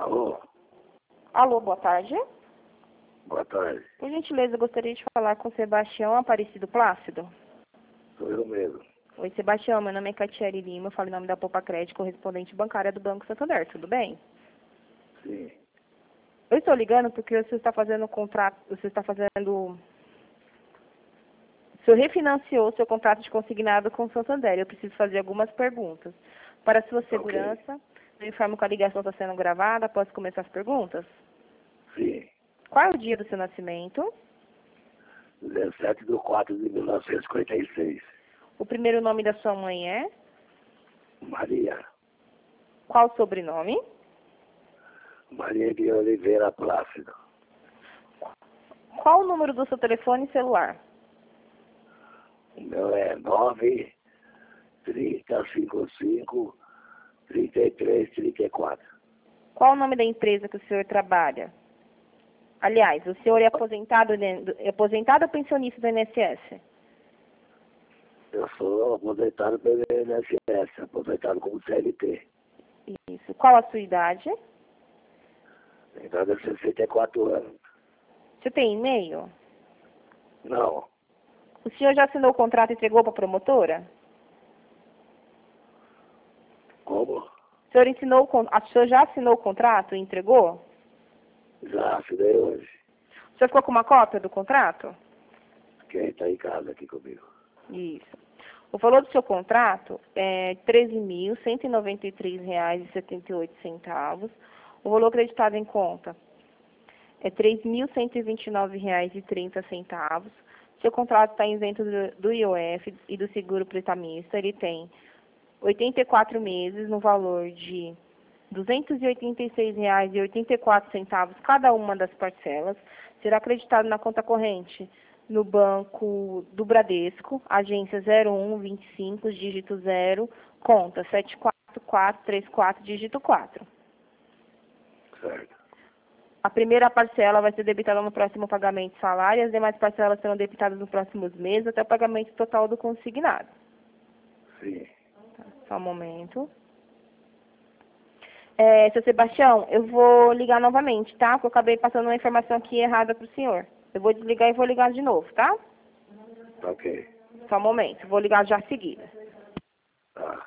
Alô? Alô, boa tarde. Boa tarde. Por gentileza, eu gostaria de falar com Sebastião Aparecido Plácido. Sou eu mesmo. Oi, Sebastião, meu nome é Catiele Lima, eu falo em nome da Poupa Crédito, correspondente bancária do Banco Santander, tudo bem? Sim. Eu estou ligando porque você está fazendo contrato, o senhor refinanciou seu contrato de consignado com o Santander. Eu preciso fazer algumas perguntas. Para sua segurança, eu informo que a ligação está sendo gravada. Posso começar as perguntas? Sim. Qual é o dia do seu nascimento? 17/4/1956. O primeiro nome da sua mãe é? Maria. Qual o sobrenome? Maria de Oliveira Plácido. Qual o número do seu telefone celular? O meu é 9-3055-3334. Qual o nome da empresa que o senhor trabalha? Aliás, o senhor é aposentado ou pensionista do INSS? Eu sou aposentado pelo INSS, aposentado como CLT. Isso. Qual a sua idade? Tenho idade de 64 anos. Você tem e-mail? Não. O senhor já assinou o contrato e entregou para a promotora? Como? O senhor já assinou o contrato e entregou? Já assinei hoje. O senhor ficou com uma cópia do contrato? Quem está em casa aqui comigo? Isso. O valor do seu contrato é R$ 13.193,78. O valor acreditado em conta é R$ 3.129,30. Seu contrato está isento do IOF e do seguro pretamista. Ele tem 84 meses no valor de R$ 286,84 cada uma das parcelas. Será acreditado na conta corrente no Banco do Bradesco, agência 0125, dígito 0, conta 74434, dígito 4. Certo. A primeira parcela vai ser debitada no próximo pagamento de salário e as demais parcelas serão debitadas nos próximos meses até o pagamento total do consignado. Sim. Só um momento. Seu Sebastião, eu vou ligar novamente, tá? Porque eu acabei passando uma informação aqui errada para o senhor. Eu vou desligar e vou ligar de novo, tá? Ok. Só um momento. Vou ligar já em seguida. Tá.